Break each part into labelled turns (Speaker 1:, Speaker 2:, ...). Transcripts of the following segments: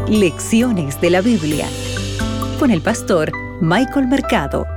Speaker 1: Lecciones de la Biblia con el pastor Michael Mercado.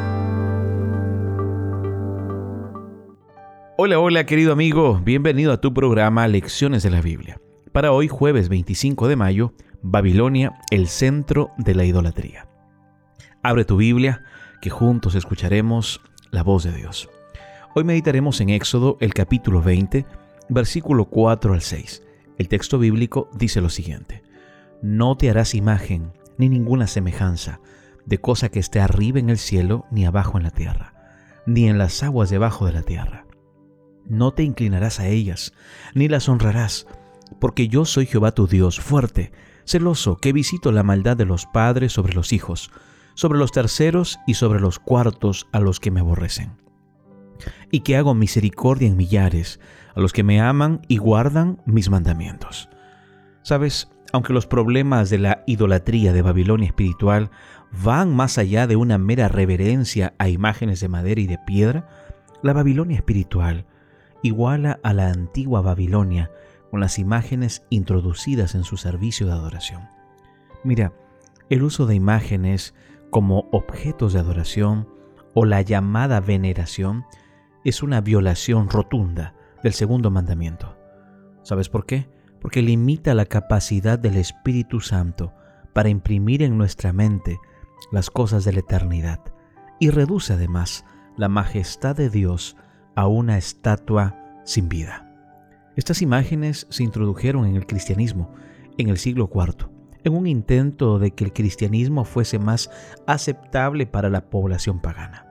Speaker 2: Hola, hola querido amigo, bienvenido a tu programa Lecciones de la Biblia. Para hoy, jueves 25 de mayo, Babilonia, el centro de la idolatría. Abre tu Biblia, que juntos escucharemos la voz de Dios. Hoy meditaremos en Éxodo, el capítulo 20, versículo 4 al 6. El texto bíblico dice lo siguiente: No te harás imagen ni ninguna semejanza de cosa que esté arriba en el cielo, ni abajo en la tierra, ni en las aguas debajo de la tierra. No te inclinarás a ellas, ni las honrarás, porque yo soy Jehová tu Dios, fuerte, celoso, que visito la maldad de los padres sobre los hijos, sobre los terceros y sobre los cuartos a los que me aborrecen. Y que hago misericordia en millares, a los que me aman y guardan mis mandamientos. ¿Sabes? Aunque los problemas de la idolatría de Babilonia espiritual van más allá de una mera reverencia a imágenes de madera y de piedra, la Babilonia espiritual iguala a la antigua Babilonia con las imágenes introducidas en su servicio de adoración. Mira, el uso de imágenes como objetos de adoración o la llamada veneración es una violación rotunda del segundo mandamiento. ¿Sabes por qué? Porque limita la capacidad del Espíritu Santo para imprimir en nuestra mente las cosas de la eternidad y reduce además la majestad de Dios a una estatua sin vida. Estas imágenes se introdujeron en el cristianismo en el siglo IV, en un intento de que el cristianismo fuese más aceptable para la población pagana.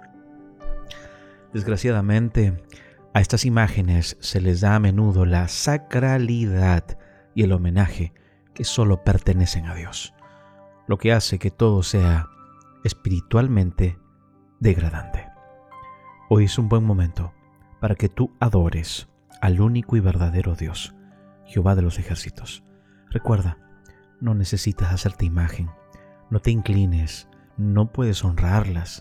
Speaker 2: Desgraciadamente, a estas imágenes se les da a menudo la sacralidad y el homenaje que solo pertenecen a Dios, lo que hace que todo sea espiritualmente degradante. Hoy es un buen momento para que tú adores al único y verdadero Dios, Jehová de los ejércitos. Recuerda, no necesitas hacerte imagen, no te inclines, no puedes honrarlas,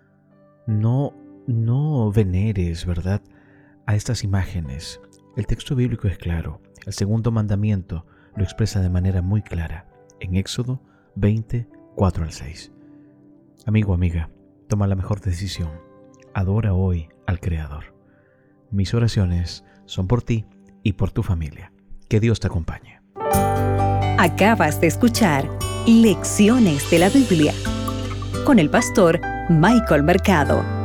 Speaker 2: no veneres, ¿verdad?, a estas imágenes. El texto bíblico es claro. El segundo mandamiento lo expresa de manera muy clara en Éxodo 20, 4 al 6. Amigo, amiga, toma la mejor decisión. Adora hoy al Creador. Mis oraciones son por ti y por tu familia. Que Dios te acompañe.
Speaker 1: Acabas de escuchar Lecciones de la Biblia con el pastor Michael Mercado.